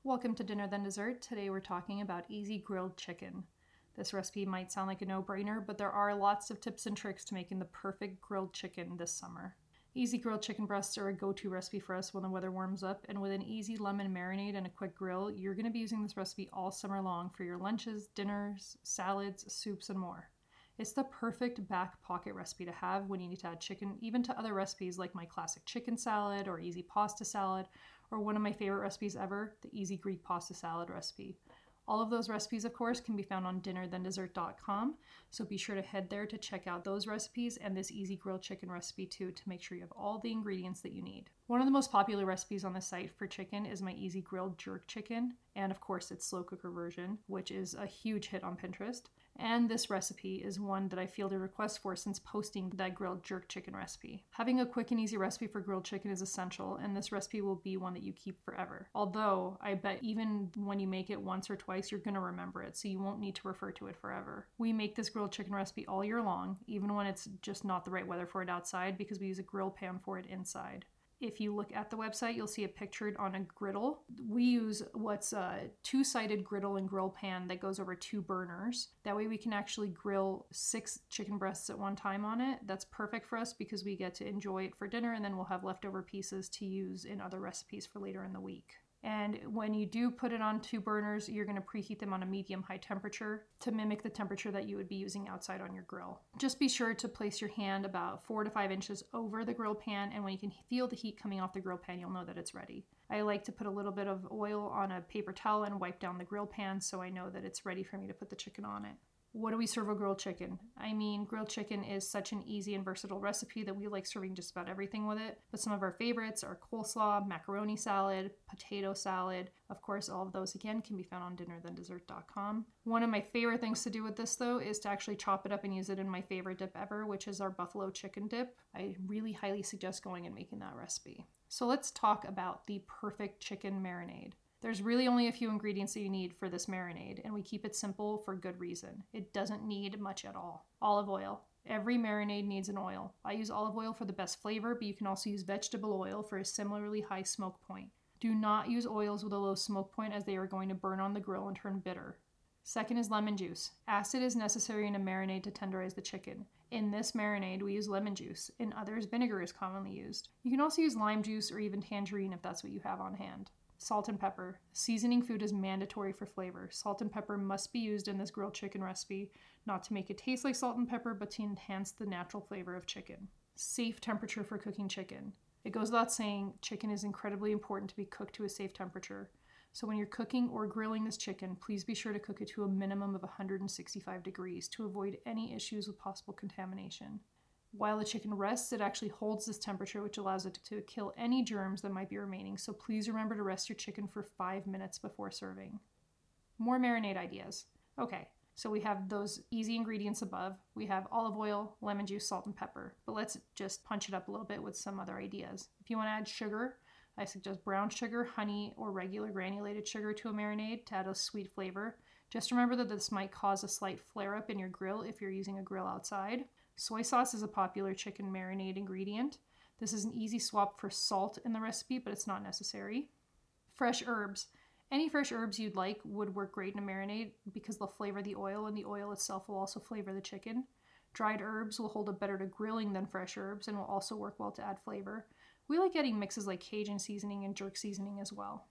Welcome to Dinner Then Dessert. Today we're talking about easy grilled chicken. This recipe might sound like a no-brainer, but there are lots of tips and tricks to making the perfect grilled chicken this summer. Easy grilled chicken breasts are a go-to recipe for us when the weather warms up, and with an easy lemon marinade and a quick grill, you're going to be using this recipe all summer long for your lunches, dinners, salads, soups, and more. It's the perfect back pocket recipe to have when you need to add chicken, even to other recipes like my classic chicken salad or easy pasta salad, or one of my favorite recipes ever, the easy Greek pasta salad recipe. All of those recipes, of course, can be found on dinnerthendessert.com, so be sure to head there to check out those recipes and this easy grilled chicken recipe too to make sure you have all the ingredients that you need. One of the most popular recipes on the site for chicken is my easy grilled jerk chicken, and of course its slow cooker version, which is a huge hit on Pinterest. And this recipe is one that I fielded requests for since posting that grilled jerk chicken recipe. Having a quick and easy recipe for grilled chicken is essential, and this recipe will be one that you keep forever. Although, I bet even when you make it once or twice, you're gonna remember it, so you won't need to refer to it forever. We make this grilled chicken recipe all year long, even when it's just not the right weather for it outside, because we use a grill pan for it inside. If you look at the website, you'll see it pictured on a griddle. We use what's a two-sided griddle and grill pan that goes over 2 burners. That way we can actually grill 6 chicken breasts at one time on it. That's perfect for us because we get to enjoy it for dinner, and then we'll have leftover pieces to use in other recipes for later in the week. And when you do put it on 2 burners, you're going to preheat them on a medium-high temperature to mimic the temperature that you would be using outside on your grill. Just be sure to place your hand about 4 to 5 inches over the grill pan, and when you can feel the heat coming off the grill pan, you'll know that it's ready. I like to put a little bit of oil on a paper towel and wipe down the grill pan so I know that it's ready for me to put the chicken on it. What do we serve with grilled chicken? I mean, grilled chicken is such an easy and versatile recipe that we like serving just about everything with it. But some of our favorites are coleslaw, macaroni salad, potato salad. Of course, all of those again can be found on dinnerthendessert.com. One of my favorite things to do with this though is to actually chop it up and use it in my favorite dip ever, which is our buffalo chicken dip. I really highly suggest going and making that recipe. So let's talk about the perfect chicken marinade. There's really only a few ingredients that you need for this marinade, and we keep it simple for good reason. It doesn't need much at all. Olive oil. Every marinade needs an oil. I use olive oil for the best flavor, but you can also use vegetable oil for a similarly high smoke point. Do not use oils with a low smoke point as they are going to burn on the grill and turn bitter. Second is lemon juice. Acid is necessary in a marinade to tenderize the chicken. In this marinade, we use lemon juice. In others, vinegar is commonly used. You can also use lime juice or even tangerine if that's what you have on hand. Salt and pepper. Seasoning food is mandatory for flavor. Salt and pepper must be used in this grilled chicken recipe, not to make it taste like salt and pepper, but to enhance the natural flavor of chicken. Safe temperature for cooking chicken. It goes without saying, chicken is incredibly important to be cooked to a safe temperature. So when you're cooking or grilling this chicken, please be sure to cook it to a minimum of 165 degrees to avoid any issues with possible contamination. While the chicken rests, it actually holds this temperature, which allows it to kill any germs that might be remaining, so please remember to rest your chicken for 5 minutes before serving. More marinade ideas. Okay, so we have those easy ingredients above. We have olive oil, lemon juice, salt, and pepper, but let's just punch it up a little bit with some other ideas. If you want to add sugar, I suggest brown sugar, honey, or regular granulated sugar to a marinade to add a sweet flavor. Just remember that this might cause a slight flare-up in your grill if you're using a grill outside. Soy sauce is a popular chicken marinade ingredient. This is an easy swap for salt in the recipe, but it's not necessary. Fresh herbs. Any fresh herbs you'd like would work great in a marinade because they'll flavor the oil, and the oil itself will also flavor the chicken. Dried herbs will hold up better to grilling than fresh herbs and will also work well to add flavor. We like adding mixes like Cajun seasoning and jerk seasoning as well.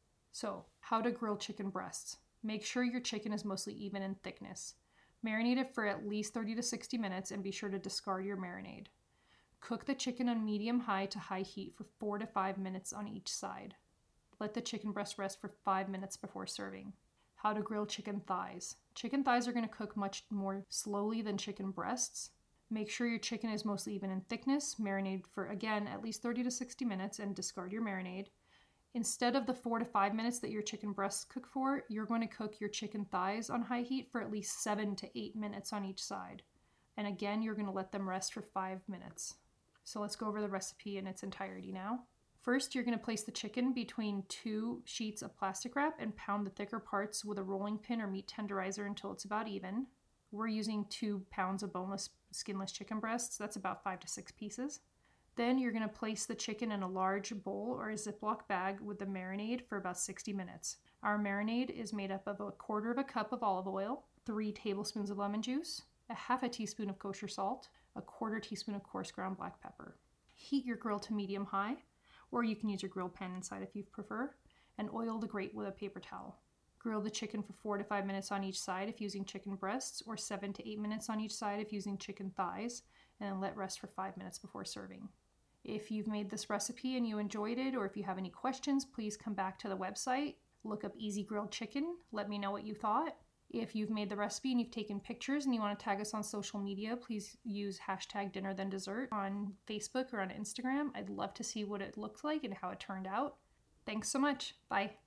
So, how to grill chicken breasts. Make sure your chicken is mostly even in thickness. Marinate it for at least 30 to 60 minutes and be sure to discard your marinade. Cook the chicken on medium-high to high heat for 4 to 5 minutes on each side. Let the chicken breast rest for 5 minutes before serving. How to grill chicken thighs. Chicken thighs are going to cook much more slowly than chicken breasts. Make sure your chicken is mostly even in thickness. Marinate for, again, at least 30 to 60 minutes and discard your marinade. Instead of the 4 to 5 minutes that your chicken breasts cook for, you're going to cook your chicken thighs on high heat for at least 7 to 8 minutes on each side. And again, you're going to let them rest for 5 minutes. So let's go over the recipe in its entirety now. First, you're going to place the chicken between 2 sheets of plastic wrap and pound the thicker parts with a rolling pin or meat tenderizer until it's about even. We're using 2 pounds of boneless, skinless chicken breasts. That's about 5 to 6 pieces. Then you're going to place the chicken in a large bowl or a Ziploc bag with the marinade for about 60 minutes. Our marinade is made up of 1/4 cup of olive oil, 3 tablespoons of lemon juice, 1/2 teaspoon of kosher salt, 1/4 teaspoon of coarse ground black pepper. Heat your grill to medium-high, or you can use your grill pan inside if you prefer, and oil the grate with a paper towel. Grill the chicken for 4 to 5 minutes on each side if using chicken breasts, or 7 to 8 minutes on each side if using chicken thighs, and then let rest for 5 minutes before serving. If you've made this recipe and you enjoyed it, or if you have any questions, please come back to the website, look up Easy Grilled Chicken, let me know what you thought. If you've made the recipe and you've taken pictures and you want to tag us on social media, please use #DinnerThenDessert on Facebook or on Instagram. I'd love to see what it looked like and how it turned out. Thanks so much. Bye.